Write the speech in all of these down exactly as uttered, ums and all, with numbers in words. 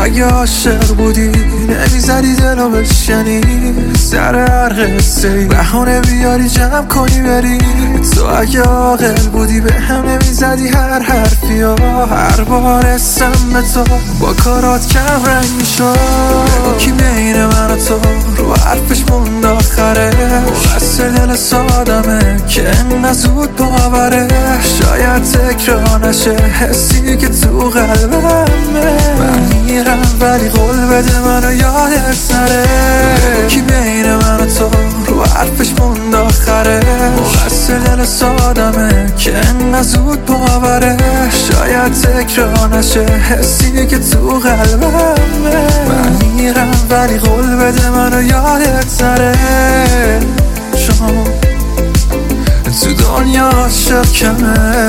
اگه عاشق بودی نمیزدی دلو بشنی، سر هر قصه ای بهونه بیاری جمع کنی بری. تو اگه عاقل بودی به هم نمیزدی هر حرفی ها، هر بار اسم به تو با کارات کم رنگ میشد. بگو کی بین من و تو رو حرفش موند آخره، مقصر دل سادمه که انقدر زود باوره. شاید تکرار نشه حسی که تو قلبمه، من میرم ولی قول بده منو یادت نره. کی بین من و تو رو حرفش موند آخره، مقصر دل سادمه که انقدر زود باوره. شاید تکرار نشه حسی که تو قلبمه، من میرم ولی قول بده منو یادت نره. چون تو دنیا عاشق کمه،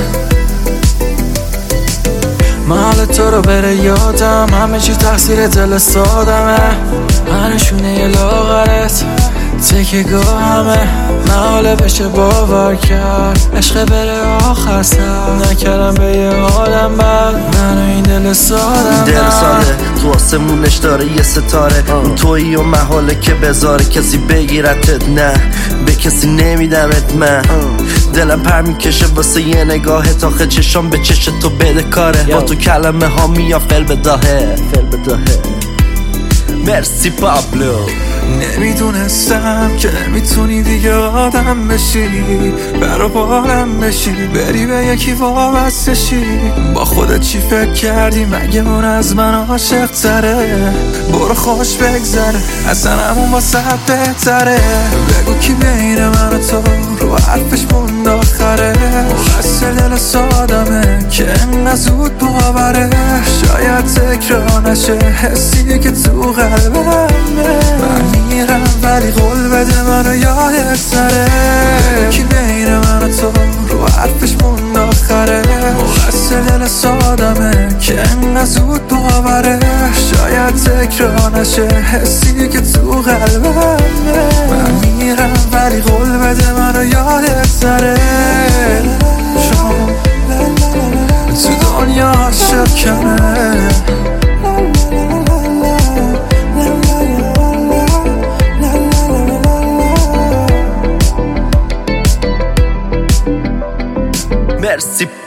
محل تو رو بره یادم، همه چی تقصیر دل سادمه. هنشونه یه لاغرت تکه گاه همه، محاله بشه باور کرد عشق بره آخر سر. نکردم به یه آدم بد منو این دل سادم، دل ساده تو آسمونش داره یه ستاره. اون تویی و محاله که بذاره کسی بگیرتت، نه به کسی نمیدمت. من دلم پر میکشه واسه یه نگاهت، آخه چشم به چش تو بده کاره. با تو کلمه ها میام فل بداهه فل بداهه. مرسی پابلو. نمیدونستم که میتونی دیگه آدم بشی، برا بارم بشی، بری به یکی وابسته شی. با خودت چی فکر کردی مگه اون از من عاشق تره؟ برو خوش بگذره اصلا همون واسه بهتره. بگو کی بین من و تو رو حرفش موند آخره، مقصر دل سادمه که انقدر زود باوره. شاید تکرار نشه حسی که تو قلبمه، من میرم ولی قول بده منو یادت نره. کی بین من و تو رو حرفش موند آخره، مقصر دل سادمه که انقدر زود باوره. شاید تکرار نشه حسی که تو قلبمه، من میرم ولی قول بده منو یادت نره. چون تو دنیا عاشق کمه. Merci.